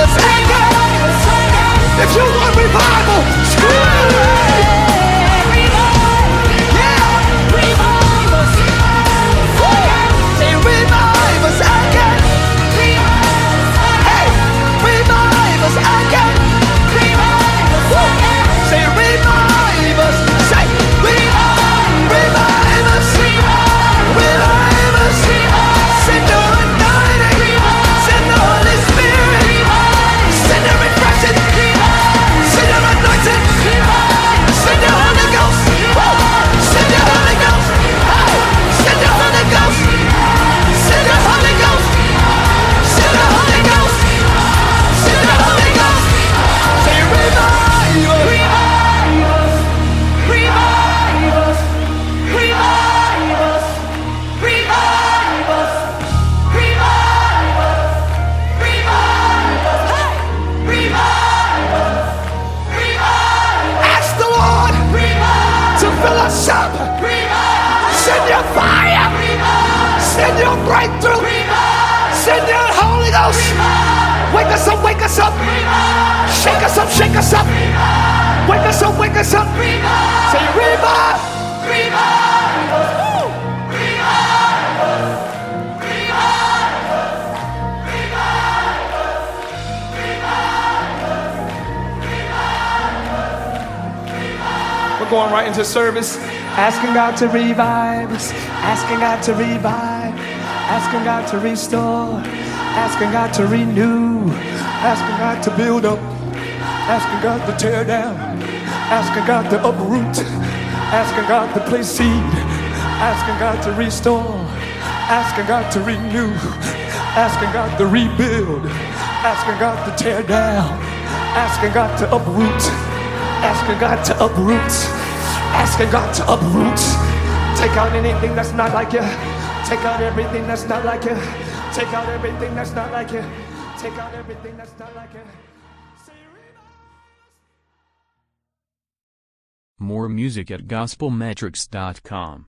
us again. If you want revival, scream. Send your fire. Send your breakthrough. Send your Holy Ghost. Wake us up, wake us up. Shake us up, shake us up. Wake us up, wake us up. Say revive. We're going right into service. Asking God to revive us, asking God to revive, asking God to restore, asking God to renew, asking God to build up, asking God to tear down, asking God to uproot, asking God to place seed, asking God to restore, asking God to renew, asking God to rebuild, asking God to tear down, asking God to uproot, asking God to uproot. Asking God to uproot. Take out anything that's not like you. Take out everything that's not like you. Take out everything that's not like you. Take out everything that's not like you. More music at gospelmetrics.com.